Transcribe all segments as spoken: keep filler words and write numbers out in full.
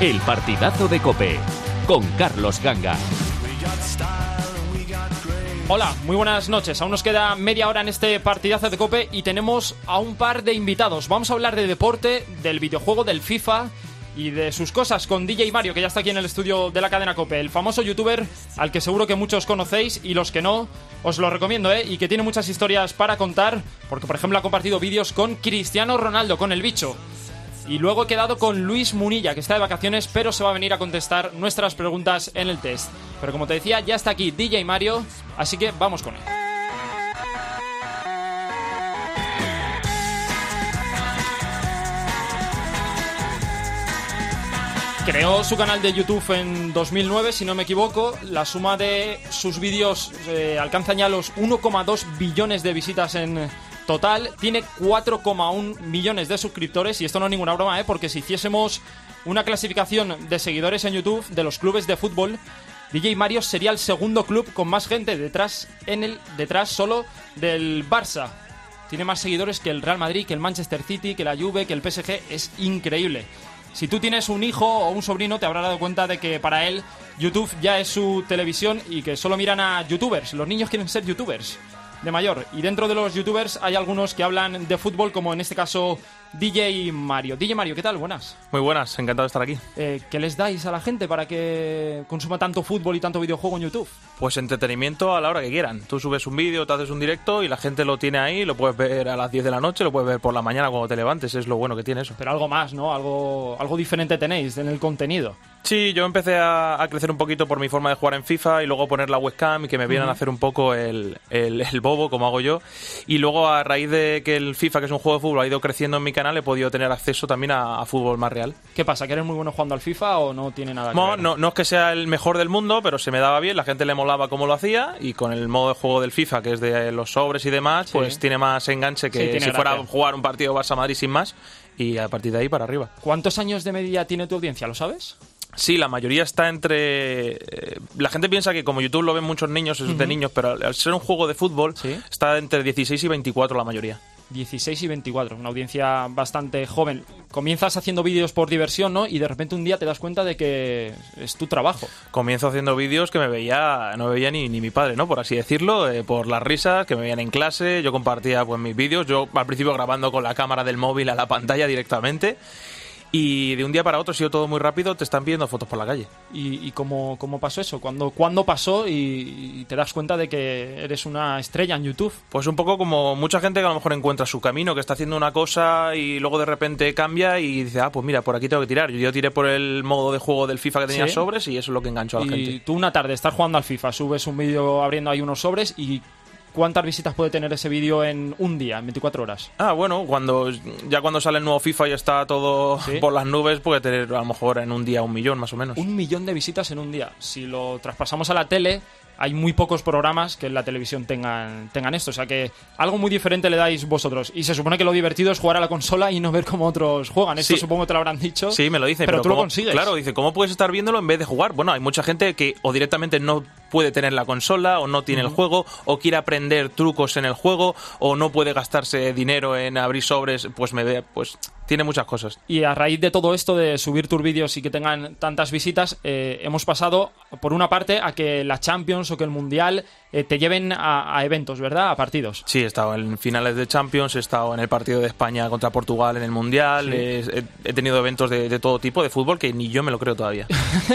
El partidazo de COPE con Carlos Ganga. Hola, muy buenas noches. Aún nos queda media hora en este partidazo de COPE y tenemos a un par de invitados. Vamos a hablar de deporte, del videojuego, del FIFA y de sus cosas con D J Mario, que ya está aquí en el estudio de la cadena COPE, el famoso youtuber al que seguro que muchos conocéis y los que no, os lo recomiendo, ¿eh? Y que tiene muchas historias para contar, porque por ejemplo ha compartido vídeos con Cristiano Ronaldo, con el bicho. Y luego he quedado con Luis Munilla, que está de vacaciones, pero se va a venir a contestar nuestras preguntas en el test. Pero como te decía, ya está aquí D J Mario, así que vamos con él. Creó su canal de YouTube en dos mil nueve, si no me equivoco. La suma de sus vídeos eh, alcanza ya los uno coma dos billones de visitas en total. Tiene cuatro coma uno millones de suscriptores y esto no es ninguna broma, ¿eh? Porque si hiciésemos una clasificación de seguidores en YouTube de los clubes de fútbol, D J Mario sería el segundo club con más gente detrás, en el, detrás solo del Barça. Tiene más seguidores que el Real Madrid, que el Manchester City, que la Juve, que el P S G. Es increíble. Si tú tienes un hijo o un sobrino, te habrás dado cuenta de que para él YouTube ya es su televisión y que solo miran a youtubers. Los niños quieren ser youtubers de mayor. Y dentro de los youtubers hay algunos que hablan de fútbol, como en este caso D J Mario. D J Mario, ¿qué tal? Buenas. Muy buenas, encantado de estar aquí. Eh, ¿Qué les dais a la gente para que consuma tanto fútbol y tanto videojuego en YouTube? Pues entretenimiento a la hora que quieran. Tú subes un vídeo, te haces un directo y la gente lo tiene ahí, lo puedes ver a las diez de la noche, lo puedes ver por la mañana cuando te levantes, es lo bueno que tiene eso. Pero algo más, ¿no? Algo, algo diferente tenéis en el contenido. Sí, yo empecé a, a crecer un poquito por mi forma de jugar en FIFA y luego poner la webcam y que me vieran uh-huh. a hacer un poco el, el, el bobo, como hago yo. Y luego, a raíz de que el FIFA, que es un juego de fútbol, ha ido creciendo en mi canal, he podido tener acceso también a, a fútbol más real. ¿Qué pasa? ¿Que eres muy bueno jugando al FIFA o no tiene nada que no, ver? No, no es que sea el mejor del mundo, pero se me daba bien, la gente le molaba cómo lo hacía y con el modo de juego del FIFA, que es de los sobres y demás, sí. pues tiene más enganche que sí, si gracia. fuera a jugar un partido Barça-Madrid sin más y a partir de ahí para arriba. ¿Cuántos años de media tiene tu audiencia? ¿Lo sabes? Sí, la mayoría está entre... Eh, la gente piensa que como YouTube lo ven muchos niños, es uh-huh. de niños, pero al ser un juego de fútbol, ¿sí? está entre dieciséis y veinticuatro la mayoría. dieciséis y veinticuatro, una audiencia bastante joven. Comienzas haciendo vídeos por diversión, ¿no? Y de repente un día te das cuenta de que es tu trabajo. Comienzo haciendo vídeos que me veía, no me veía ni, ni mi padre, ¿no? Por así decirlo, eh, por las risas que me veían en clase, yo compartía pues mis vídeos, yo al principio grabando con la cámara del móvil a la pantalla directamente. Y de un día para otro, ha sido todo muy rápido, te están pidiendo fotos por la calle. ¿Y, y cómo, cómo pasó eso? ¿Cuándo, ¿Cuándo pasó y, y te das cuenta de que eres una estrella en YouTube? Pues un poco como mucha gente que a lo mejor encuentra su camino, que está haciendo una cosa y luego de repente cambia y dice, ah, pues mira, por aquí tengo que tirar. Yo, yo tiré por el modo de juego del FIFA que tenía ¿Sí? sobres y eso es lo que enganchó a la y gente. Y tú una tarde estás jugando al FIFA, subes un vídeo abriendo ahí unos sobres y... ¿cuántas visitas puede tener ese vídeo en un día, en veinticuatro horas? Ah, bueno, cuando ya cuando sale el nuevo FIFA y está todo ¿Sí? por las nubes, puede tener a lo mejor en un día un millón más o menos. Un millón de visitas en un día. Si lo traspasamos a la tele, hay muy pocos programas que en la televisión tengan, tengan esto. O sea que algo muy diferente le dais vosotros. Y se supone que lo divertido es jugar a la consola y no ver cómo otros juegan. Esto sí. supongo que te lo habrán dicho. Sí, me lo dicen. Pero, pero tú ¿cómo, lo consigues. Claro, dice, ¿cómo puedes estar viéndolo en vez de jugar? Bueno, hay mucha gente que o directamente no puede tener la consola o no tiene uh-huh. el juego o quiere aprender trucos en el juego o no puede gastarse dinero en abrir sobres, pues me ve, pues tiene muchas cosas. Y a raíz de todo esto de subir tus vídeos y que tengan tantas visitas, eh, hemos pasado por una parte a que la Champions o que el Mundial eh, te lleven a, a eventos, ¿verdad? A partidos. Sí, he estado en finales de Champions, he estado en el partido de España contra Portugal en el Mundial, sí. he, he tenido eventos de, de todo tipo de fútbol que ni yo me lo creo todavía.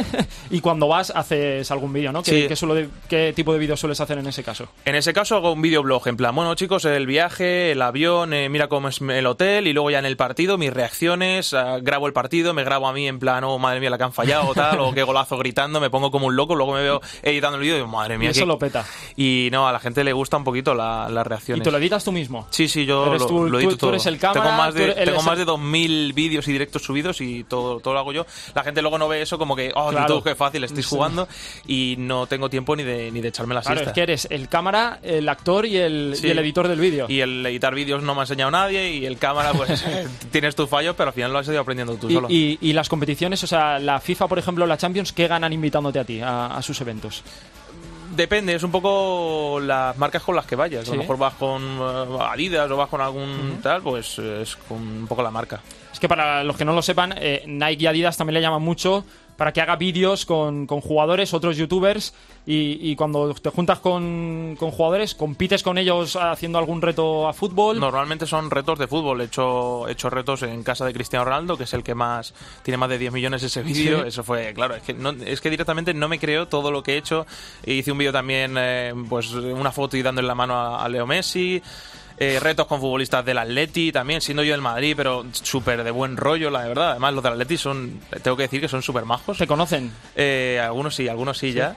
Y cuando vas haces algún vídeo, ¿no? ¿Qué, sí. qué, suele, ¿Qué tipo de vídeo sueles hacer en ese caso? En ese caso hago un videoblog, en plan, bueno chicos, el viaje, el avión, eh, mira cómo es el hotel y luego ya en el partido mis reacciones, uh, grabo el partido, me grabo a mí en plan, oh madre mía la que han fallado o tal, o qué golazo gritando, me pongo como un loco, luego me veo editando el vídeo y digo, madre mía. Y eso qué... lo peta. Y no, a la gente le gusta un poquito la, las reacciones. ¿Y te lo editas tú mismo? Sí, sí, yo lo, tú, lo edito tú, todo. Tú eres el cámara, tengo más de, eres tengo el... más de dos mil vídeos y directos subidos y todo, todo lo hago yo. La gente luego no ve eso como que, oh, claro. YouTube, qué fácil, estoy sí. jugando y no tengo tiempo ni de, ni de echarme la claro, siesta. Es que eres el cámara, el actor y el, sí. y el editor del vídeo. Y el editar vídeos no me ha enseñado nadie y el cámara, pues tienes tus fallos, pero al final lo has ido aprendiendo tú y, solo. Y, y las competiciones, o sea, la FIFA, por ejemplo, la Champions, ¿qué ganan invitándote a ti a, a sus eventos? Depende, es un poco las marcas con las que vayas. ¿Sí? A lo mejor vas con uh, Adidas o vas con algún Uh-huh. tal, pues es con un poco la marca. Es que para los que no lo sepan, eh, Nike y Adidas también le llaman mucho para que haga vídeos con, con jugadores, otros youtubers, y, y cuando te juntas con, con jugadores, compites con ellos haciendo algún reto a fútbol. Normalmente son retos de fútbol. He hecho, he hecho retos en casa de Cristiano Ronaldo, que es el que más tiene más de diez millones ese vídeo. Sí. Eso fue, claro, es que, no, es que directamente no me creo todo lo que he hecho. Hice un vídeo también, eh, pues una foto y dándole la mano a, a Leo Messi. Eh, retos con futbolistas del Atleti también, siendo yo del Madrid, pero súper de buen rollo, la verdad. Además, los del Atleti son, tengo que decir que son súper majos. ¿Te conocen? Eh, algunos sí, algunos sí, sí ya.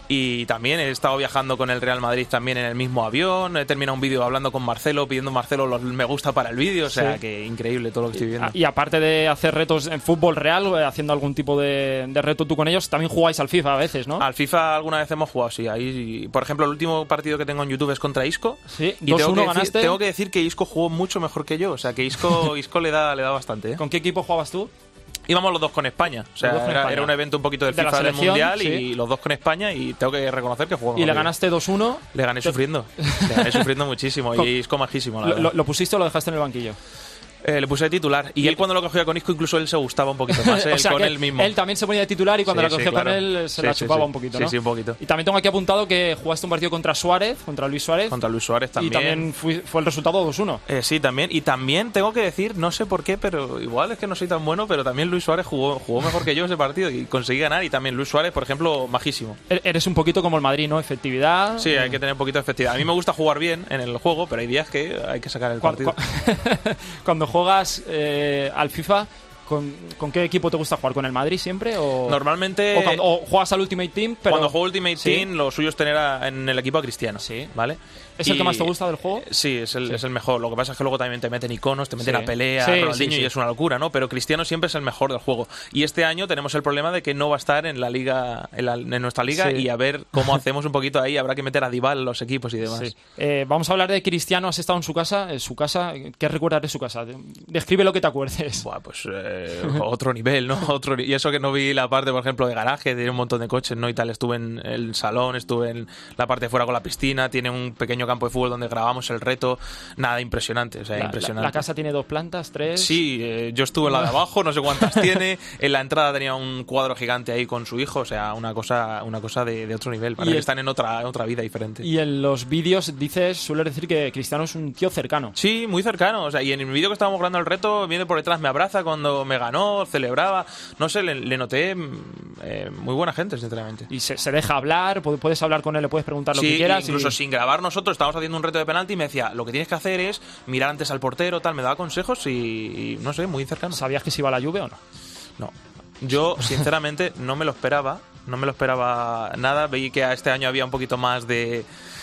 Y también he estado viajando con el Real Madrid también en el mismo avión. He terminado un vídeo hablando con Marcelo, pidiendo a Marcelo los me gusta para el vídeo. O sea, sí. que increíble todo lo que estoy viendo. Y, y aparte de hacer retos en fútbol real, haciendo algún tipo de, de reto tú con ellos, también jugáis al FIFA a veces, ¿no? Al FIFA alguna vez hemos jugado, sí. Ahí, por ejemplo, el último partido que tengo en YouTube es contra Isco. Sí, y tengo que, ganaste. decir, tengo que decir que Isco jugó mucho mejor que yo. O sea, que Isco, Isco le da le da bastante. ¿eh? ¿Con qué equipo jugabas tú? Íbamos los dos con España. O sea, era, España. era un evento un poquito del de FIFA del Mundial sí. y los dos con España, y tengo que reconocer que jugamos. ¿Y le ganaste dos uno? Le gané Te... sufriendo. Le gané sufriendo muchísimo. Y Isco majísimo, la ¿Lo, verdad. ¿Lo pusiste o lo dejaste en el banquillo? Eh, le puse de titular. Y, y él cuando lo cogía con Isco, incluso él se gustaba un poquito más. o él sea con que él mismo. Él también se ponía de titular y cuando sí, la cogió sí, claro. con él se sí, la sí, chupaba sí. un poquito, sí, ¿no? Sí, un poquito. Y también tengo aquí apuntado que jugaste un partido contra Suárez, contra Luis Suárez. Contra Luis Suárez también. Y también fui, fue el resultado dos uno. Eh, sí, también. Y también tengo que decir, no sé por qué, pero igual es que no soy tan bueno, pero también Luis Suárez jugó, jugó mejor que yo ese partido y conseguí ganar. Y también Luis Suárez, por ejemplo, majísimo. Eres un poquito como el Madrid, ¿no? Efectividad. Sí, hay que tener un poquito de efectividad. A mí me gusta jugar bien en el juego, pero hay días que hay que sacar el partido. Cuando, cuando juegas eh, al FIFA, ¿Con, ¿Con qué equipo te gusta jugar? ¿Con el Madrid siempre? O, Normalmente... O, cuando, o juegas al Ultimate Team, pero... Cuando juego Ultimate ¿Sí? Team, lo suyo es tener a, en el equipo a Cristiano. Sí. ¿Vale? ¿Es y, el que más te gusta del juego? Sí, es el, sí. es el mejor. Lo que pasa es que luego también te meten iconos, te meten sí. a pelea, sí, Ronaldinho, sí, sí. y es una locura, ¿no? Pero Cristiano siempre es el mejor del juego. Y este año tenemos el problema de que no va a estar en la liga, en, la, en nuestra liga, sí. y a ver cómo hacemos un poquito ahí. Habrá que meter a Dybala en los equipos y demás. Sí. Eh, vamos a hablar de Cristiano. ¿Has estado en su casa? En su casa, ¿qué recuerdas de su casa? Describe lo que te acuerdes. Buah, pues eh, otro nivel, ¿no? Otro, y eso que no vi la parte, por ejemplo, de garaje, tiene un montón de coches, ¿no? Y tal, estuve en el salón, estuve en la parte de fuera con la piscina, tiene un pequeño campo de fútbol donde grabamos el reto, nada, impresionante, o sea, la, impresionante. La, la casa tiene dos plantas, tres... Sí, eh, yo estuve en la de abajo, no sé cuántas tiene, en la entrada tenía un cuadro gigante ahí con su hijo, o sea, una cosa una cosa de, de otro nivel, para que están en otra, otra vida diferente. Y en los vídeos dices, sueles decir que Cristiano es un tío cercano. Sí, muy cercano, o sea, y en el vídeo que estábamos grabando el reto, viene por detrás, me abraza cuando me ganó, celebraba, no sé, le, le noté eh, muy buena gente, sinceramente. Y se, se deja hablar, puedes hablar con él, le puedes preguntar lo sí, que quieras. Incluso y... sin grabar nosotros, estábamos haciendo un reto de penalti y me decía, lo que tienes que hacer es mirar antes al portero, tal, me daba consejos y, y no sé, muy cercano. ¿Sabías que se iba a la Juve o no? No. Yo, sinceramente, no me lo esperaba, no me lo esperaba nada, veí que este año había un poquito más de...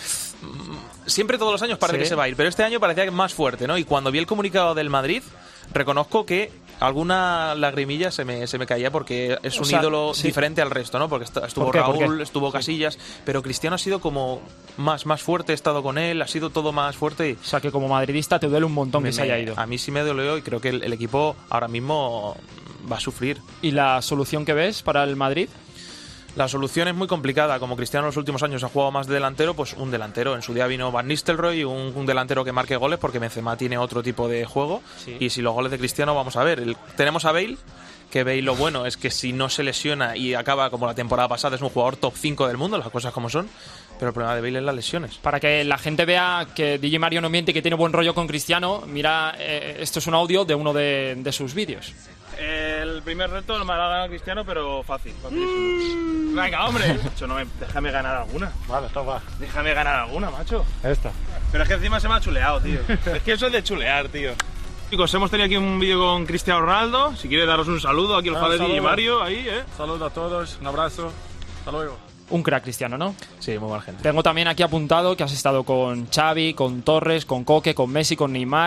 Siempre todos los años parece ¿Sí? que se va a ir, pero este año parecía más fuerte, ¿no? Y cuando vi el comunicado del Madrid, reconozco que alguna lagrimilla se me, se me caía porque es un o sea, ídolo sí. diferente al resto, ¿no? Porque estuvo ¿Por qué? Raúl, ¿Por qué? estuvo Casillas, sí. pero Cristiano ha sido como más, más fuerte, he estado con él, ha sido todo más fuerte. Y o sea, que como madridista te duele un montón me, que se haya ido. A mí sí me dolió y creo que el, el equipo ahora mismo va a sufrir. ¿Y la solución que ves para el Madrid? La solución es muy complicada. Como Cristiano en los últimos años ha jugado más de delantero, pues un delantero. En su día vino Van Nistelrooy, un, un delantero que marque goles, porque Benzema tiene otro tipo de juego. Sí. Y si los goles de Cristiano, vamos a ver. El, tenemos a Bale, que Bale lo bueno es que si no se lesiona y acaba como la temporada pasada, es un jugador top cinco del mundo, las cosas como son. Pero el problema de Bale es las lesiones. Para que la gente vea que D J Mario no miente y que tiene buen rollo con Cristiano, mira, eh, esto es un audio de uno de, de sus vídeos. El primer reto me lo ha ganado Cristiano, pero fácil, facilísimo. Mm. Venga, hombre. Macho, no me, déjame ganar alguna. Vale, toma. Déjame ganar alguna, macho. Esta. Pero es que encima se me ha chuleado, tío. Es que eso es de chulear, tío. Chicos, hemos tenido aquí un vídeo con Cristiano Ronaldo. Si quiere daros un saludo aquí al fan de D J Mario, ahí, eh. Saludos a todos, un abrazo. Hasta luego. Un crack Cristiano, ¿no? Sí, muy buena gente. Tengo también aquí apuntado que has estado con Xavi, con Torres, con Coque, con Messi, con Neymar.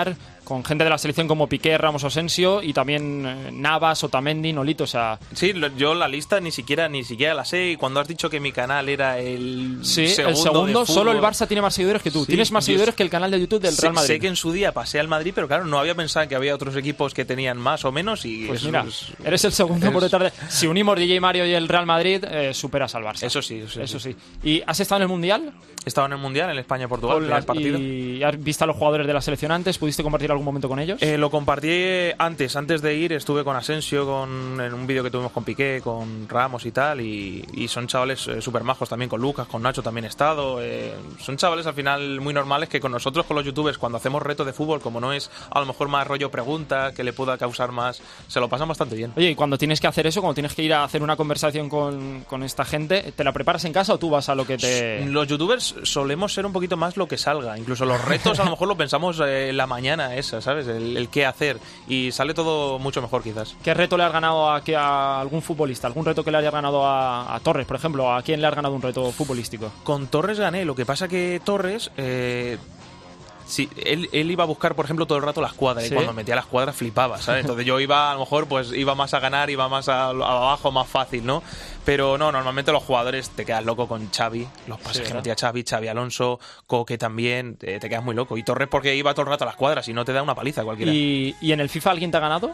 con gente de la selección como Piqué, Ramos, Asensio y también eh, Navas, Otamendi, Nolito, o sea... Sí, lo, yo la lista ni siquiera ni siquiera la sé, y cuando has dicho que mi canal era el sí, segundo el segundo, de solo el fútbol, Barça tiene más seguidores que tú. Sí, Tienes más yo seguidores que el canal de YouTube del sé, Real Madrid. Sé que en su día pasé al Madrid, pero claro, no había pensado que había otros equipos que tenían más o menos y... Pues eso mira, es, eres el segundo eres... por detrás de... Si unimos D J Mario y el Real Madrid, eh, superas al Barça. Eso sí, eso, Eso sí. sí. ¿Y has estado en el Mundial? He estado en el Mundial, en España-Portugal, Con la- primer partido. ¿Y has visto a los jugadores de la selección antes? ¿Pudiste compartir algún momento con ellos? Eh, lo compartí antes, antes de ir estuve con Asensio, con, en un vídeo que tuvimos con Piqué, con Ramos y tal, y, y son chavales eh, súper majos también, con Lucas, con Nacho también he estado, eh, son chavales al final muy normales que con nosotros, con los youtubers, cuando hacemos retos de fútbol, como no es a lo mejor más rollo pregunta, que le pueda causar más, se lo pasan bastante bien. Oye, y cuando tienes que hacer eso, cuando tienes que ir a hacer una conversación con, con esta gente, ¿te la preparas en casa o tú vas a lo que te...? Los youtubers solemos ser un poquito más lo que salga, incluso los retos a lo mejor lo pensamos eh, la mañana esa, ¿sabes? El, el qué hacer, y sale todo mucho mejor quizás. ¿Qué reto le has ganado a, que a algún futbolista? ¿Algún reto que le hayas ganado a, a Torres, por ejemplo? ¿A quién le has ganado un reto futbolístico? Con Torres gané, lo que pasa que Torres... Eh, sí, él, él iba a buscar, por ejemplo, todo el rato las cuadras, ¿Sí? y cuando metía las cuadras flipaba, ¿sabes? Entonces yo iba, a lo mejor, pues iba más a ganar, iba más a, a abajo, más fácil, ¿no? Pero no, normalmente los jugadores te quedas loco con Xavi, los pases Sí, que ¿no? metía Xavi, Xavi Alonso, Coque también, eh, te quedas muy loco. Y Torres porque iba todo el rato a las cuadras y no te da una paliza cualquiera. ¿Y, ¿Y en el FIFA alguien te ha ganado?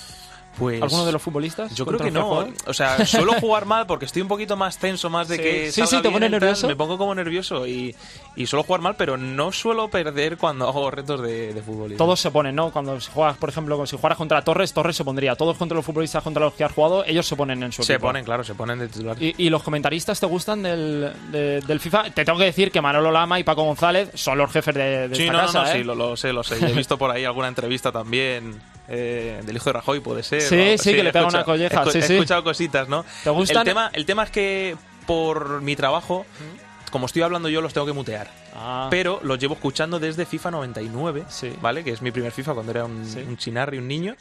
Pues, ¿Alguno de los futbolistas? Yo creo ¿Contra que el no. jugador? O sea, suelo jugar mal porque estoy un poquito más tenso, más de Sí. que Sí, salga sí, te bien pone el tal, nervioso. me pongo como nervioso y, y suelo jugar mal, pero no suelo perder cuando hago retos de, de fútbol. Todos se ponen, ¿no? Cuando juegas, por ejemplo, si jugaras contra Torres, Torres se pondría. Todos contra los futbolistas contra los que has jugado, ellos se ponen en su Se equipo. ponen, claro, se ponen de titular. ¿Y, y los comentaristas te gustan del, de- del FIFA? Te tengo que decir que Manolo Lama y Paco González son los jefes de, de Sí, esta no, casa, no, no, ¿eh? sí, lo, lo sé, lo sé. Y he visto por ahí alguna entrevista también eh, del hijo de Rajoy, puede ser. Sí, ¿no? sí, que le he pega escuchado- una colleja, He, escu- sí, he sí. escuchado cositas, ¿no? ¿Te gustan? El tema, el tema es que por mi trabajo, como estoy hablando yo, los tengo que mutear. Ah, Pero los llevo escuchando desde FIFA noventa y nueve, Sí. ¿vale? Que es mi primer FIFA cuando era un, Sí. un chinarri, un niño.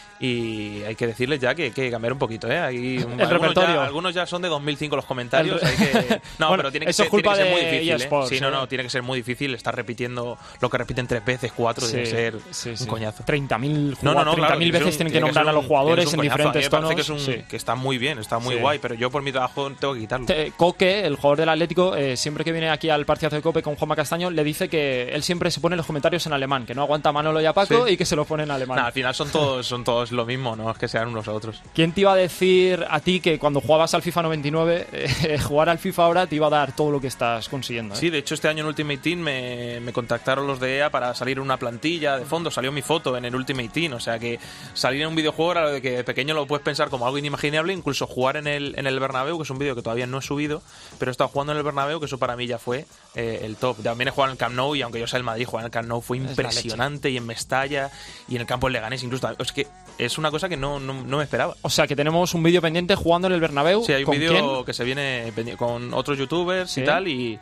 Y hay que decirles ya que hay que cambiar un poquito, ¿eh? Hay, algunos, repertorio. ya, algunos ya son de dos mil cinco los comentarios. El Hay que, no, Bueno, pero tiene que, eso ser, es culpa tiene que ser muy de difícil, ¿eh? eSports, Sí, no, ¿eh? no, tiene que ser muy difícil estar repitiendo lo que repiten tres veces, cuatro, sí, tiene que ser sí, un sí. coñazo. treinta mil No, no, no, claro, veces tiene que ser un- tienen que tiene nombrar ser a los un- jugadores tiene en que ser un coñazo. diferentes A mí me tonos. parece que, es un- Sí. que está muy bien, está muy Sí. guay, pero yo por mi trabajo tengo que quitarlo. Te- Coque, el jugador del Atlético, eh, siempre que viene aquí al partidazo de Cope con Juanma Castaño, le dice que él siempre se pone los comentarios en alemán, que no aguanta a Manolo y a Paco Sí. y que se los pone en alemán. Nah, al final son todos, son todos lo mismo, no es que sean unos a otros. ¿Quién te iba a decir a ti que cuando jugabas al FIFA noventa y nueve, eh, jugar al FIFA ahora te iba a dar todo lo que estás consiguiendo? ¿eh? Sí, de hecho este año en Ultimate Team me, me contactaron los de E A para salir en una plantilla de fondo, salió mi foto en el Ultimate Team, o sea que salir en un videojuego era lo de que de pequeño lo puedes pensar como algo inimaginable, incluso jugar en el, en el Bernabéu, que es un vídeo que todavía no he subido, pero he estado jugando en el Bernabéu, que eso para mí ya fue eh, el top. También he jugado en el Camp Nou y aunque yo sea el Madrid, jugar en el Camp Nou fue la impresionante y en Mestalla y en el campo del Leganés incluso. Es que es una cosa que no, no, no me esperaba. O sea que tenemos un vídeo pendiente jugando en el Bernabéu. Sí, hay un ¿Con vídeo quién? que se viene pendi- con otros youtubers Sí. y tal y,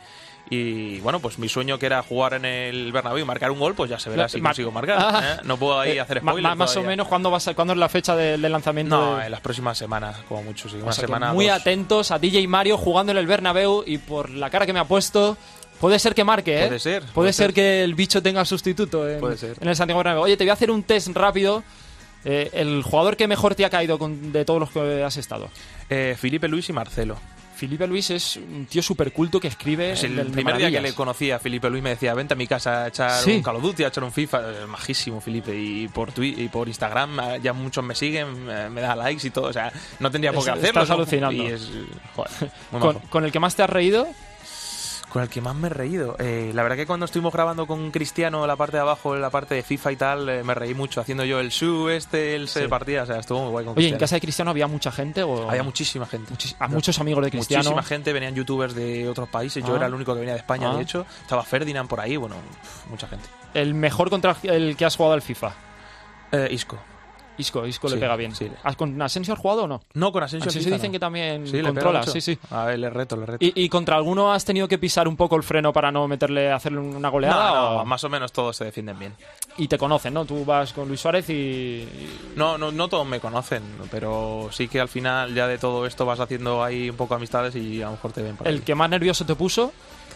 y bueno, pues mi sueño que era jugar en el Bernabéu y marcar un gol, pues ya se verá La- si mar- consigo marcar. Ah. ¿eh? No puedo ahí Eh, hacer ma- spoilers ma- Más o todavía. menos, ¿cuándo, vas a- ¿cuándo es la fecha de- del lanzamiento? No, de- en las próximas semanas, como mucho, sí. Una O sea que semana. muy dos. atentos a D J Mario jugando en el Bernabéu y por la cara que me ha puesto, puede ser que marque, ¿eh? Puede ser, Puede, puede ser ser. que el bicho tenga sustituto en, Puede ser. en el Santiago Bernabéu. Oye, te voy a hacer un test rápido. Eh, el jugador que mejor te ha caído con- de todos los que has estado. Eh, Felipe Luis y Marcelo. Felipe Luis es un tío súper culto que escribe. Es el del- de primer día que maravillas. le conocí a Felipe Luis me decía, vente a mi casa a echar Sí. un Call of Duty, a echar un FIFA. Eh, majísimo Felipe. Y por Twi- y por Instagram eh, ya muchos me siguen, eh, me da likes y todo. O sea, no tendría por qué Es- hacerlo. estás ¿no? alucinando. Y es, joder, muy Con, majo. con el que más te has reído. Con el que más me he reído. Eh, la verdad que cuando estuvimos grabando con Cristiano la parte de abajo, la parte de FIFA y tal, eh, me reí mucho haciendo yo el su este, el se Sí. de partida. O sea, estuvo muy guay con Oye, ¿en Cristiano. casa de Cristiano había mucha gente? O... Había muchísima gente. Muchis- a muchos amigos de Cristiano. Muchísima gente, venían youtubers de otros países. Yo Ah. era el único que venía de España, Ah. de hecho. Estaba Ferdinand por ahí, bueno, pf, mucha gente. El mejor contra el que has jugado al FIFA. Eh, Isco. Isco, Isco le Sí, pega bien. sí. ¿Has ¿Con Asensio has jugado o no? No, con Asensio. Asensio FIFA dicen no. que también Sí, le pega controla, mucho. sí, sí. A ver, le reto, le reto. ¿Y, y contra alguno has tenido que pisar un poco el freno para no meterle, hacerle una goleada? no, no, o- más o menos todos se defienden bien. Y te conocen, ¿no? Tú vas con Luis Suárez y... No, no, no todos me conocen, pero sí que al final ya de todo esto vas haciendo ahí un poco amistades y a lo mejor te ven por ¿El ahí. que más nervioso te puso?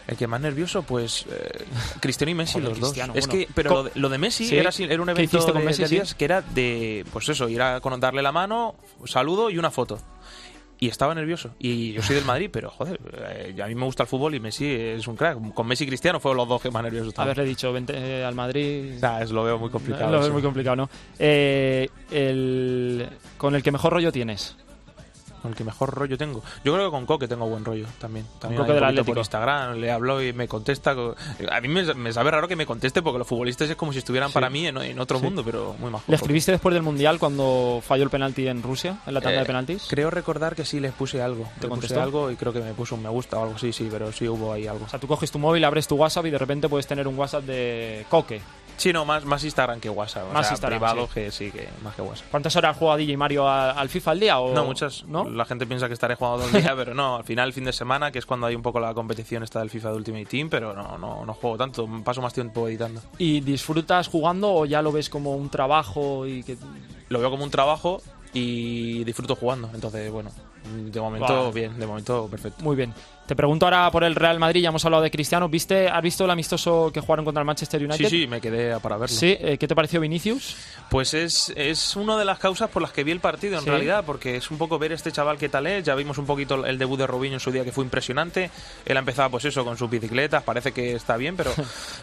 El que más nervioso, pues eh, Cristiano y Messi, Joder, los Cristiano, dos. Es bueno. que, pero lo de, lo de Messi Sí. era, era un ¿Qué evento hiciste con de, Messi, de sí? días que era de, pues eso, ir a con- darle la mano, saludo y una foto. Y estaba nervioso. Y yo soy del Madrid, pero joder, eh, a mí me gusta el fútbol y Messi es un crack. Con Messi y Cristiano fueron los dos que más nerviosos estaban. Haberle dicho, vente eh, al Madrid... Nah, es, lo veo muy complicado. Lo ves eso. muy complicado, ¿no? Eh, el, con el que mejor rollo tienes. Con el que mejor rollo tengo. Yo creo que con Coque tengo buen rollo también. también Coque hay un del poquito Atlético. por Instagram, le hablo y me contesta. A mí me, me sabe raro que me conteste porque los futbolistas es como si estuvieran Sí. para mí en, en otro Sí. mundo, pero muy majo. ¿Le escribiste después del Mundial cuando falló el penalti en Rusia, en la tanda Eh, de penaltis? Creo recordar que sí les puse algo. ¿Te Le puse contestó? algo y creo que me puso un me gusta o algo así, sí, pero sí hubo ahí algo. O sea, tú coges tu móvil, abres tu WhatsApp y de repente puedes tener un WhatsApp de Coque. Sí, no, más, más Instagram que WhatsApp. O Más sea, Instagram, privado sí. que sí, que más que WhatsApp. ¿Cuántas horas juega D J Mario a- al FIFA al día? O... No, muchas. ¿No? La gente piensa que estaré jugando todo el día, pero no. Al final, el fin de semana, que es cuando hay un poco la competición esta del FIFA de Ultimate Team, pero no, no, no juego tanto. Paso más tiempo editando. ¿Y disfrutas jugando o ya lo ves como un trabajo y que... Lo veo como un trabajo y disfruto jugando. Entonces, bueno, de momento Vale. bien, de momento perfecto. Muy bien. Te pregunto ahora por el Real Madrid, ya hemos hablado de Cristiano. ¿Viste, ¿Has visto el amistoso que jugaron contra el Manchester United? Sí, sí, me quedé para verlo. Sí, eh, ¿qué te pareció Vinicius? Pues es, es una de las causas por las que vi el partido, en Sí. realidad, porque es un poco ver este chaval qué tal es. Ya vimos un poquito el debut de Robinho en su día, que fue impresionante. Él ha empezado, pues eso, con sus bicicletas, parece que está bien, pero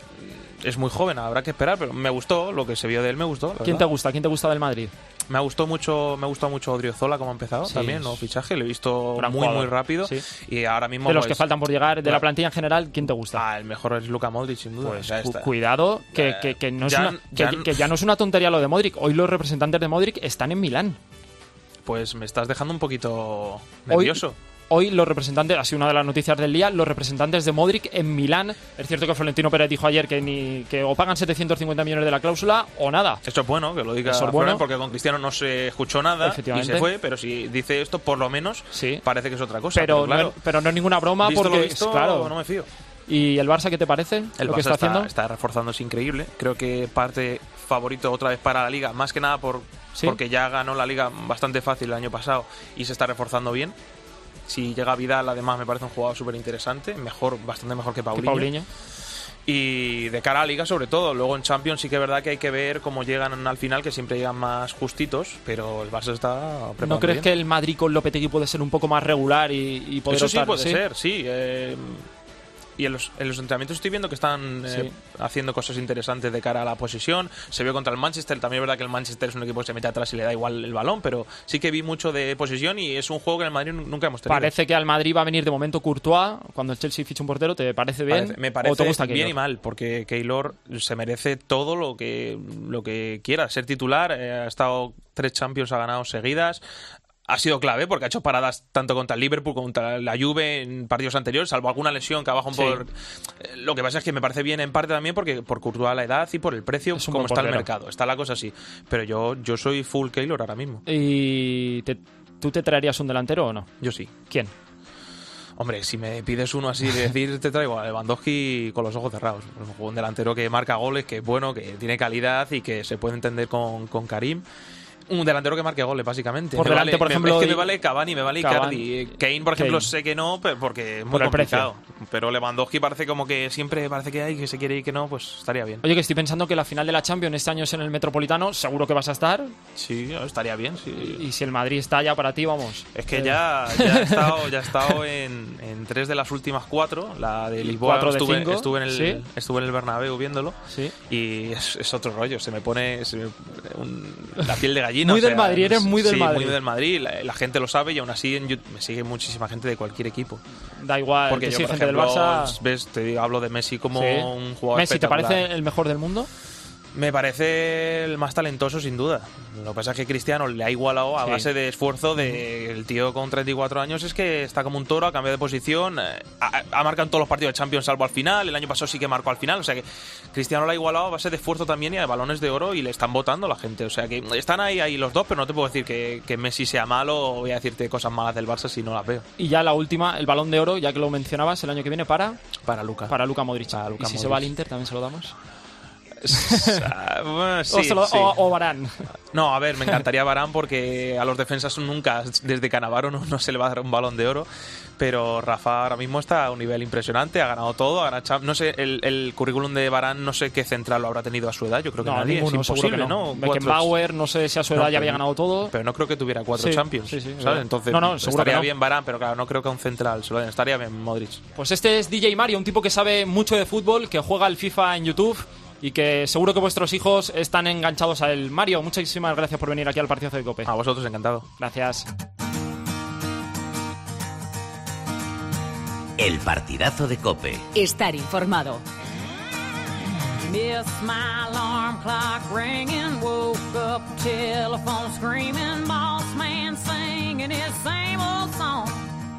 es muy joven, habrá que esperar. Pero me gustó, lo que se vio de él me gustó. la ¿Quién te verdad. gusta? ¿Quién te gusta del Madrid? Me ha gustado mucho, me ha gustado mucho Odriozola como ha empezado Sí, también, es- nuevo fichaje, lo he visto Gran muy jugador, muy rápido sí. y ahora mismo De los pues, que faltan por llegar, de la Bueno. plantilla en general, ¿quién te gusta? ah, el mejor es Luka Modric sin duda. Pues O sea, cu- está- cuidado, que, Eh, que- que no es ya- una, que, ya- que ya no es una tontería lo de Modric. Hoy los representantes de Modric están en Milán. Pues me estás dejando un poquito Hoy- nervioso. Hoy los representantes, ha sido una de las noticias del día, los representantes de Modric en Milán. Es cierto que Florentino Pérez dijo ayer que ni que o pagan setecientos cincuenta millones de la cláusula o nada. Eso es bueno, que lo diga Eso es Florent, bueno. porque con Cristiano no se escuchó nada y Efectivamente. se fue, pero si dice esto, por lo menos Sí. parece que es otra cosa. Pero, Pero, claro, no, es- pero no es ninguna broma visto porque lo visto, claro. no me fío. ¿Y el Barça qué te parece? El lo que Barça está haciendo. está reforzándose increíble. Creo que parte favorito otra vez para la Liga, más que nada por Sí. porque ya ganó la Liga bastante fácil el año pasado y se está reforzando bien. Si llega Vidal, además me parece un jugador súper interesante, mejor, bastante mejor que Que Paulinho. Paulinho. Y de cara a Liga sobre todo. Luego en Champions sí que es verdad que hay que ver cómo llegan al final, que siempre llegan más justitos, pero el Barça está preparando ¿No crees bien. que el Madrid con Lopetegui puede ser un poco más regular y, y poder Eso sí optar, puede ser, sí. eh, y en los, en los entrenamientos estoy viendo que están eh, Sí. haciendo cosas interesantes de cara a la posesión. Se vio contra el Manchester, también es verdad que el Manchester es un equipo que se mete atrás y le da igual el balón, pero sí que vi mucho de posesión y es un juego que en el Madrid nunca hemos tenido. Parece que al Madrid va a venir de momento Courtois cuando el Chelsea ficha un portero. ¿Te parece bien? Parece- me parece ¿O te gusta bien Keylor? y mal, porque Keylor se merece todo lo que, lo que quiera. Ser titular, eh, ha estado tres Champions, ha ganado seguidas. Ha sido clave porque ha hecho paradas tanto contra el Liverpool como contra la Juve en partidos anteriores, salvo alguna lesión que abajo un Sí. por... Eh, Lo que pasa es que me parece bien en parte también porque por Courtois la edad y por el precio, Es un como buen está el portero. mercado. Está la cosa así. Pero yo, yo soy full Keylor ahora mismo. ¿Y te- tú te traerías un delantero o no? Yo sí. ¿Quién? Hombre, si me pides uno así de decir, te traigo a Lewandowski con los ojos cerrados. Un delantero que marca goles, que es bueno, que tiene calidad y que se puede entender con, con Karim. Un delantero que marque goles, básicamente. Por Me delante, vale- por me- ejemplo, es que y- me vale Cavani, me vale Cavani. Icardi. Kane, por ejemplo, Kane. sé que no, pero porque es muy Por el complicado. Pero Lewandowski parece como que siempre parece que hay, que se quiere y que no, pues estaría bien. Oye, que estoy pensando que la final de la Champions este año es en el Metropolitano. Seguro que vas a estar. Sí, estaría bien, sí. Y si el Madrid está ya para ti, vamos. Es que Eh, ya, ya he estado, ya he estado en, en tres de las últimas cuatro. La de Lisboa Cuatro de estuve, cinco, estuve, en el, ¿sí? estuve en el Bernabéu viéndolo. Sí. Y es, es otro rollo, se me pone se me- un- la piel de gallina. Muy o sea, del Madrid, eres muy del sí, Madrid. muy del Madrid, la, la gente lo sabe y aún así en YouTube me sigue muchísima gente de cualquier equipo. Da igual, Porque que yo, sí, por gente ejemplo, del Barça. ves, te digo, hablo de Messi como Sí. un jugador Messi, ¿te espectacular. parece el mejor del mundo? Me parece el más talentoso, sin duda. Lo que pasa es que Cristiano le ha igualado a Sí. base de esfuerzo de el tío con treinta y cuatro años. Es que está como un toro, ha cambiado de posición. eh, Ha, ha marcado en todos los partidos de Champions, salvo al final. El año pasado sí que marcó al final. O sea que Cristiano lo ha igualado a base de esfuerzo también y de balones de oro y le están votando la gente. O sea que están ahí, ahí los dos, pero no te puedo decir que, que Messi sea malo o voy a decirte cosas malas del Barça si no las veo. Y ya la última, el Balón de Oro, ya que lo mencionabas, el año que viene para Para Luca. para Luka Modric. Para Luka ¿Y si se Modric. va al Inter también se lo damos? Bueno, sí, o, se lo- sí. o- o Varane. No, a ver, me encantaría Varane porque a los defensas nunca, desde Cannavaro, no, no se le va a dar un balón de oro. Pero Rafa ahora mismo está a un nivel impresionante, ha ganado todo, ha ganado Champ- no sé, el, el currículum de Varane, no sé qué central lo habrá tenido a su edad, yo creo que No, nadie, ninguno, es seguro imposible, que no. ¿no? Cuatro- Beckenbauer, no sé si a su edad No, ya había pero- ganado todo. Pero no creo que tuviera cuatro Sí, Champions, sí, sí, es ¿sabes? verdad. Entonces No, no, seguro estaría que no. bien Varane, pero claro, no creo que a un central se lo den, estaría bien Modric. Pues este es D J Mario, un tipo que sabe mucho de fútbol, que juega al FIFA en YouTube y que seguro que vuestros hijos están enganchados a él. Mario, muchísimas gracias por venir aquí al partidazo de COPE. A vosotros, encantado. Gracias. El partidazo de COPE. Estar informado. Missed my alarm clock ringing, woke up, telephone screaming, boss man singing his same old song.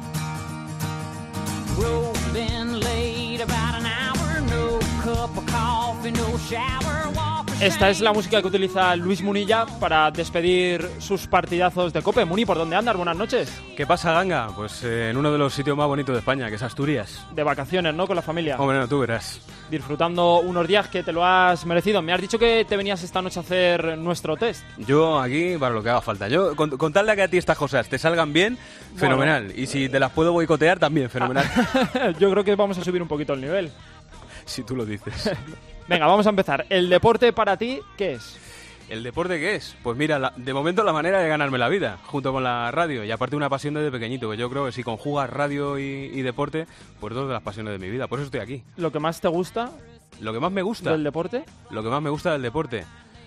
Road been late about an hour, no cup of coffee, no shower, walk a Esta es la música que utiliza Luis Munilla para despedir sus partidazos de COPE. Muni, ¿por dónde andas? Buenas noches. ¿Qué pasa, Ganga? Pues eh, en uno de los sitios más bonitos de España, que es Asturias. De vacaciones, ¿no? Con la familia. Hombre, no, tú verás. Disfrutando unos días que te lo has merecido. Me has dicho que te venías esta noche a hacer nuestro test. Yo aquí para lo que haga falta. Yo con, con tal de que a ti estas cosas te salgan bien, fenomenal. Y si te las puedo boicotear, también fenomenal. Yo creo que vamos a subir un poquito el nivel. Si tú lo dices. Venga, vamos a empezar. ¿El deporte para ti qué es? ¿El deporte qué es? Pues mira, la- de momento la manera de ganarme la vida, junto con la radio. Y aparte una pasión desde pequeñito, que yo creo que si conjugas radio y, y deporte, pues dos de las pasiones de mi vida. Por eso estoy aquí. ¿Lo que más te gusta Lo que más me gusta... del deporte? Lo que más me gusta del deporte,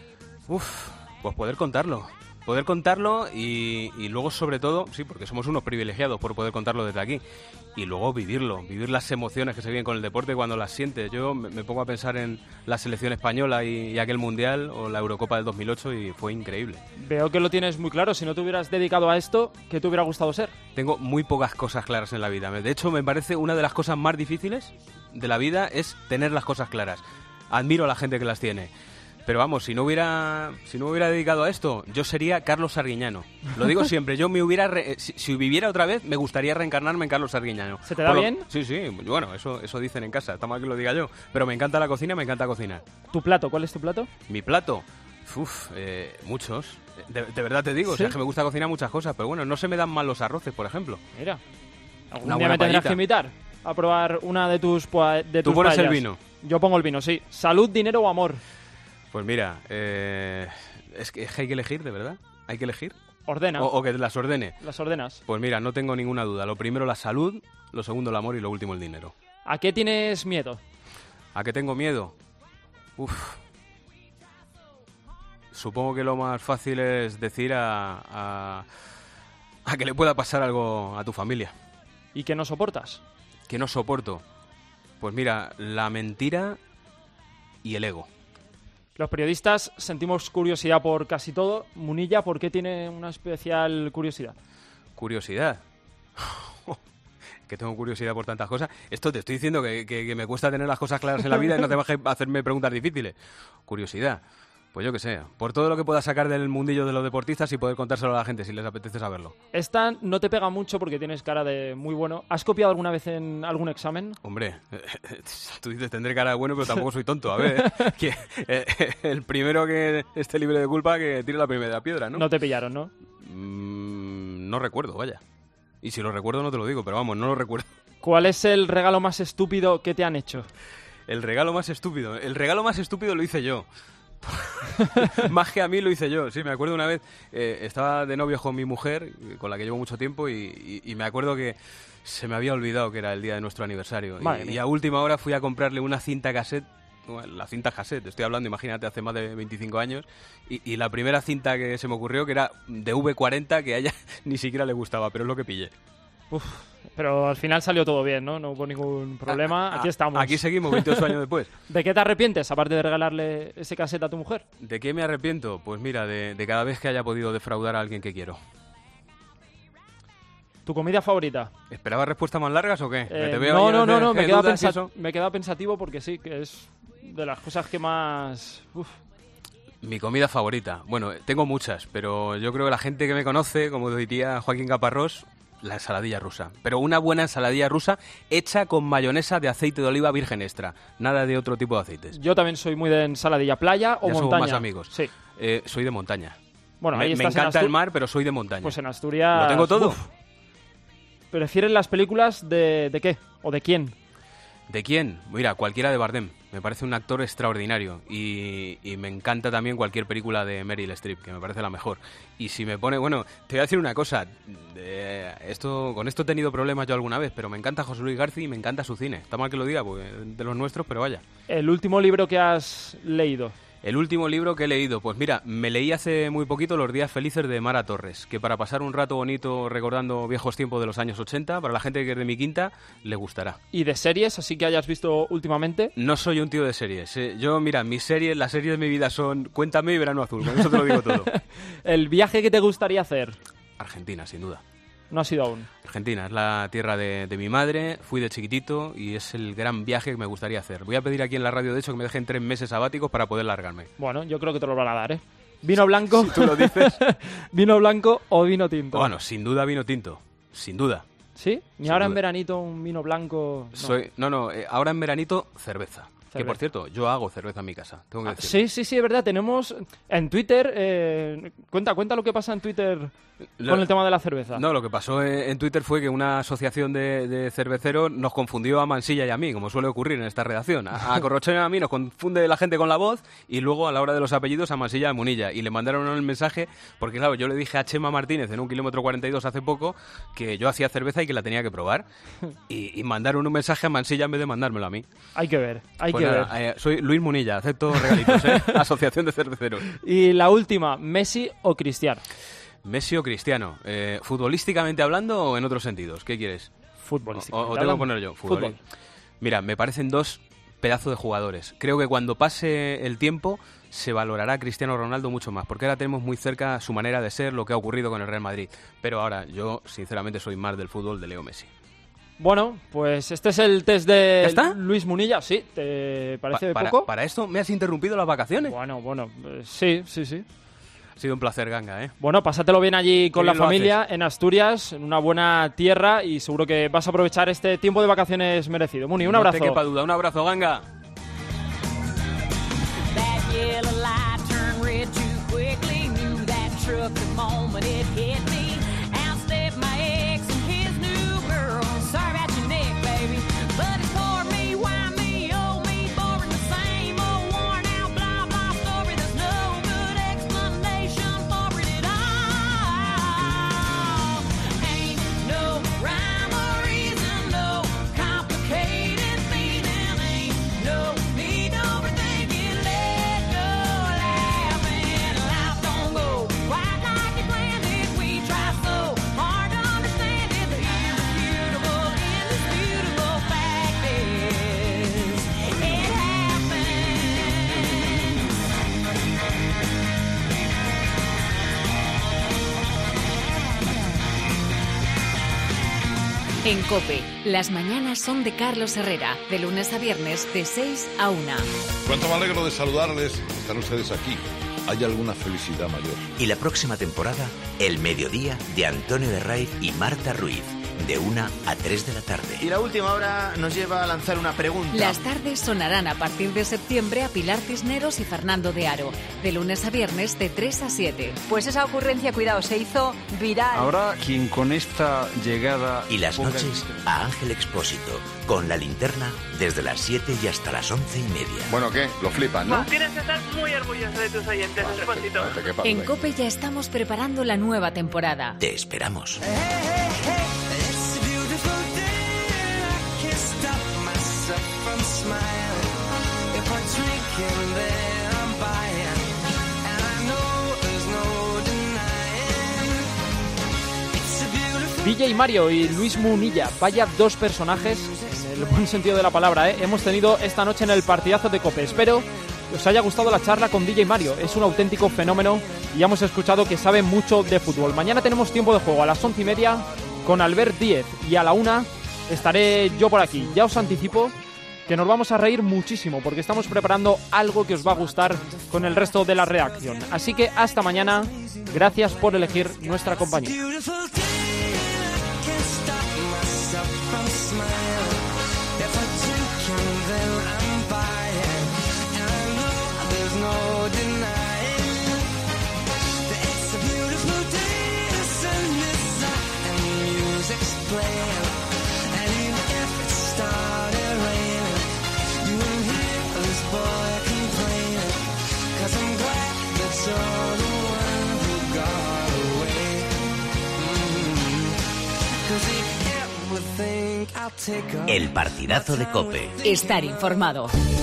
uf, pues poder contarlo. Poder contarlo y, y luego sobre todo, sí, porque somos unos privilegiados por poder contarlo desde aquí. Y luego vivirlo, vivir las emociones que se viven con el deporte cuando las sientes. Yo me, me pongo a pensar en la selección española y, y aquel Mundial o la Eurocopa del dos mil ocho y fue increíble. Veo que lo tienes muy claro. Si no te hubieras dedicado a esto, ¿qué te hubiera gustado ser? Tengo muy pocas cosas claras en la vida. De hecho, me parece una de las cosas más difíciles de la vida es tener las cosas claras. Admiro a la gente que las tiene. Pero vamos, si no hubiera si no me hubiera dedicado a esto, yo sería Carlos Arguiñano. Lo digo siempre, yo me hubiera re- si, si viviera otra vez, me gustaría reencarnarme en Carlos Arguiñano. ¿Se te da Por lo- bien? Sí, sí, bueno, eso eso dicen en casa, está mal que lo diga yo, pero me encanta la cocina, me encanta cocinar. ¿Tu plato? ¿Cuál es tu plato? Mi plato, uf, eh, muchos. De, de verdad te digo, o sea, ¿Sí? es que me gusta cocinar muchas cosas, pero bueno, no se me dan mal los arroces, por ejemplo. Mira, algún Una día buena me tendrás paellita. que invitar a probar una de tus pua- de Tú tus pones el paellas. vino. Yo pongo el vino, sí. Salud, dinero o amor. Pues mira, eh, es, que, es que hay que elegir, de verdad, hay que elegir. Ordena. O, o que las ordene. Las ordenas. Pues mira, no tengo ninguna duda. Lo primero la salud, lo segundo el amor y lo último el dinero. ¿A qué tienes miedo? ¿A qué tengo miedo? Uf. Supongo que lo más fácil es decir a, a, a que le pueda pasar algo a tu familia. ¿Y qué no soportas? Que no soporto. Pues mira, la mentira y el ego. Los periodistas sentimos curiosidad por casi todo. Munilla, ¿por qué tiene una especial curiosidad? Curiosidad. Que tengo curiosidad por tantas cosas. Esto te estoy diciendo que, que, que me cuesta tener las cosas claras en la vida y no te vas a hacerme preguntas difíciles. Curiosidad. Pues yo que sé, por todo lo que pueda sacar del mundillo de los deportistas y poder contárselo a la gente si les apetece saberlo. Esta no te pega mucho porque tienes cara de muy bueno. ¿Has copiado alguna vez en algún examen? Hombre, tú dices tendré cara de bueno, pero tampoco soy tonto. A ver, que, eh, el primero que esté libre de culpa que tire la primera piedra, ¿no? No te pillaron, ¿no? Mm, no recuerdo, vaya. Y si lo recuerdo no te lo digo, pero vamos, no lo recuerdo. ¿Cuál es el regalo más estúpido que te han hecho? El regalo más estúpido. El regalo más estúpido lo hice yo. Más que a mí lo hice yo. Sí, me acuerdo una vez, eh, estaba de novio con mi mujer, con la que llevo mucho tiempo, y, y, y me acuerdo que se me había olvidado que era el día de nuestro aniversario. Madre Y, mía. y a última hora fui a comprarle una cinta cassette. Bueno, la cinta cassette, estoy hablando, imagínate, hace más de veinticinco años. Y, y la primera cinta que se me ocurrió, que era de V cuarenta, que a ella ni siquiera le gustaba, pero es lo que pillé. Uf, pero al final salió todo bien, ¿no? No hubo ningún problema. A- Aquí estamos. Aquí seguimos, veintiocho años después. ¿De qué te arrepientes, aparte de regalarle ese cassette a tu mujer? ¿De qué me arrepiento? Pues mira, de, de cada vez que haya podido defraudar a alguien que quiero. ¿Tu comida favorita? ¿Esperabas respuestas más largas o qué? Eh, Que te veo no, ahí no, no, de- no, me de queda, dudas y pensa- eso. me queda pensativo porque sí, que es de las cosas que más... Uf. Mi comida favorita. Bueno, tengo muchas, pero yo creo que la gente que me conoce, como diría Joaquín Caparrós, la ensaladilla rusa. Pero una buena ensaladilla rusa hecha con mayonesa de aceite de oliva virgen extra. Nada de otro tipo de aceites. Yo también soy muy de ensaladilla. ¿Playa o ya montaña? Somos más amigos. Sí. Eh, soy de montaña. Bueno, me, ahí me estás encanta en el mar, pero soy de montaña. Pues en Asturias... ¿Lo tengo todo? Uf. ¿Prefieres las películas de, de qué? ¿O de quién? ¿De quién? Mira, cualquiera de Bardem. Me parece un actor extraordinario. Y, y me encanta también cualquier película de Meryl Streep, que me parece la mejor. Y si me pone... Bueno, te voy a decir una cosa. Eh, esto Con esto he tenido problemas yo alguna vez, pero me encanta José Luis García y me encanta su cine. Está mal que lo diga, porque de los nuestros, pero vaya. ¿El último libro que has leído? El último libro que he leído, pues mira, me leí hace muy poquito Los días felices de Mara Torres, que para pasar un rato bonito recordando viejos tiempos de los años ochenta, para la gente que es de mi quinta, le gustará. ¿Y de series, así que hayas visto últimamente? No soy un tío de series. ¿eh? Yo, mira, mis series, las series de mi vida son Cuéntame y Verano Azul, con eso te lo digo todo. ¿El viaje que te gustaría hacer? Argentina, sin duda. No ha sido aún. Argentina, es la tierra de, de mi madre, fui de chiquitito y es el gran viaje que me gustaría hacer. Voy a pedir aquí en la radio, de hecho, que me dejen tres meses sabáticos para poder largarme. Bueno, yo creo que te lo van a dar, ¿eh? ¿Vino blanco? Si tú lo dices. ¿Vino blanco o vino tinto? Bueno, sin duda vino tinto, sin duda. ¿Sí? ¿Ni Sin ahora duda. en veranito un vino blanco? No. Soy, no, no, eh, ahora en veranito, cerveza. Que Cerveza. por cierto, yo hago cerveza en mi casa, tengo que Ah, decirlo. sí, sí, sí, es verdad. Tenemos en Twitter... Eh, cuenta, cuenta lo que pasa en Twitter Lo- con el tema de la cerveza. No, lo que pasó en, en Twitter fue que una asociación de, de cerveceros nos confundió a Mansilla y a mí, como suele ocurrir en esta redacción. A, a Corrochena y a mí nos confunde la gente con la voz y luego a la hora de los apellidos a Mansilla y a Munilla. Y le mandaron el mensaje, porque claro, yo le dije a Chema Martínez en un kilómetro cuarenta y dos hace poco que yo hacía cerveza y que la tenía que probar. Y, y mandaron un mensaje a Mansilla en vez de mandármelo a mí. Hay que ver, hay Pues que nada, ver. eh, soy Luis Munilla, acepto regalitos, ¿eh? Asociación de cerveceros. Y la última, ¿Messi o Cristiano? ¿Messi o Cristiano? Eh, ¿Futbolísticamente hablando o en otros sentidos? ¿Qué quieres? Futbolística. O, o tengo que poner yo. Fútbol. Fútbol. Mira, me parecen dos pedazos de jugadores. Creo que cuando pase el tiempo se valorará a Cristiano Ronaldo mucho más, porque ahora tenemos muy cerca su manera de ser, lo que ha ocurrido con el Real Madrid. Pero ahora yo, sinceramente, soy más del fútbol de Leo Messi. Bueno, pues este es el test de ¿Ya está? Luis Munilla. Sí, ¿te parece Pa- para, poco? ¿Para esto me has interrumpido las vacaciones? Bueno, bueno, eh, sí, sí, sí. Ha sido un placer, Ganga, ¿eh? Bueno, pásatelo bien allí con Qué la bien lo familia, en Asturias, en una buena tierra, y seguro que vas a aprovechar este tiempo de vacaciones merecido. Muni, un abrazo. No te quepa duda. Un abrazo, Ganga. That yellow light turned red too quickly. Knew that truck the moment it hit me. Outstepped my ex and his new girl. Sorry about your neck, baby, but it's for me. Why me? Oh, me, boring the same old worn out blah blah story. There's no good explanation for it at all. Ain't no rhyme or reason, no complicated meaning. Ain't no need to overthink it. Let go, laughing. Life don't go quite like you planned it. We try so hard to understand it. The irrefutable, indisputable fact is it happens. En COPE, las mañanas son de Carlos Herrera, de lunes a viernes de seis a una. Cuánto me alegro de saludarles. Están ustedes aquí. ¿Hay alguna felicidad mayor? Y la próxima temporada, El Mediodía de Antonio de Raiz y Marta Ruiz, de una a tres de la tarde. Y la última hora nos lleva a lanzar una pregunta. Las tardes sonarán a partir de septiembre a Pilar Cisneros y Fernando de Aro, de lunes a viernes de tres a siete. Pues esa ocurrencia, cuidado, se hizo viral. Habrá quien con esta llegada... Y las noches a Ángel Expósito, con la linterna desde las siete y hasta las once y media. Bueno, ¿qué? Lo flipan, ¿no? Tienes que estar muy orgulloso de tus oyentes, Expósito. En COPE ya estamos preparando la nueva temporada. Te esperamos. D J Mario y Luis Munilla, vaya dos personajes, en el buen sentido de la palabra, ¿eh? Hemos tenido esta noche en el partidazo de COPE. Espero que os haya gustado la charla con D J Mario, es un auténtico fenómeno y ya hemos escuchado que sabe mucho de fútbol. Mañana tenemos tiempo de juego a las once y media con Albert Díez y a la una estaré yo por aquí. Ya os anticipo que nos vamos a reír muchísimo porque estamos preparando algo que os va a gustar con el resto de la redacción. Así que hasta mañana, gracias por elegir nuestra compañía. Beautiful day, I can't smile. If I drink and then I'm buying, and I know there's no denying that it's a beautiful day. The sun is up and music's playing, and even if it started raining, you won't hear this boy complaining, 'cause I'm glad that you're the one who got away. Mm-hmm. 'Cause he ever think I'll take a El partidazo de COPE. Estar informado.